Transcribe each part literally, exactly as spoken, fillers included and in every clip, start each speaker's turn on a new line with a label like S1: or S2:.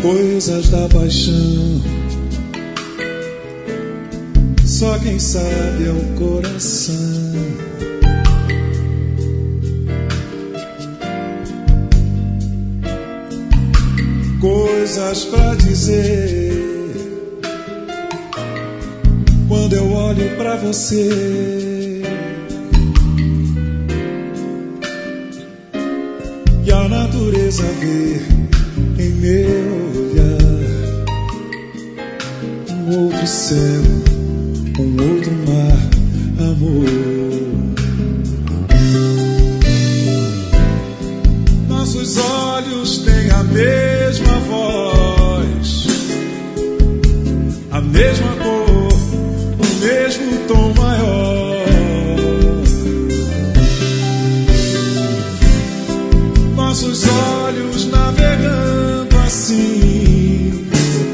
S1: coisas da paixão, só quem sabe é o coração. Coisas pra dizer quando eu olho pra você, e a natureza vê em meu olhar um outro céu, um outro mar, amor. Nossos olhos têm a mesma voz, a mesma cor, o mesmo tom maior. Nossos olhos navegando assim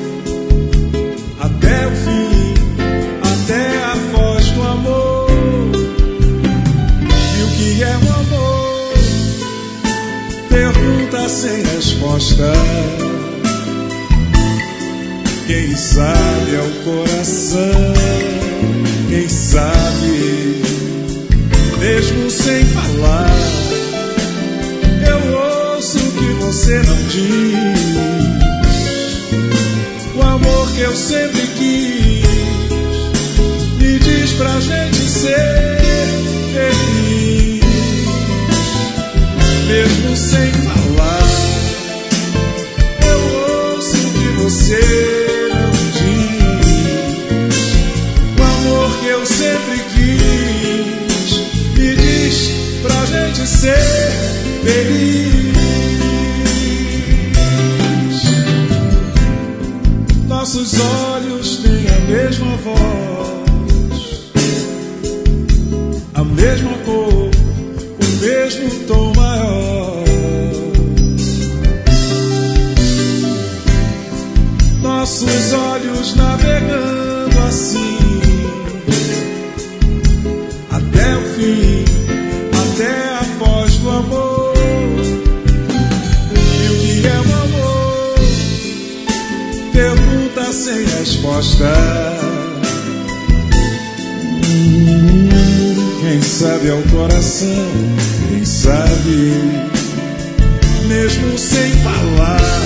S1: até o fim, até a voz do amor. E o que é o amor? Pergunta sem resposta. Quem sabe é o coração, quem sabe, mesmo sem falar. Eu ouço o que você não diz, o amor que eu sempre quis. Me diz pra gente ser feliz, mesmo sem falar. Eu ouço o que você eu sempre quis. Me diz pra gente ser feliz. Nossos olhos têm a mesma voz, a mesma cor, o mesmo tom maior. Nossos olhos navegando assim até o fim, até a voz do amor. E o que é o amor? Pergunta sem resposta. Quem sabe é o coração, quem sabe, mesmo sem falar.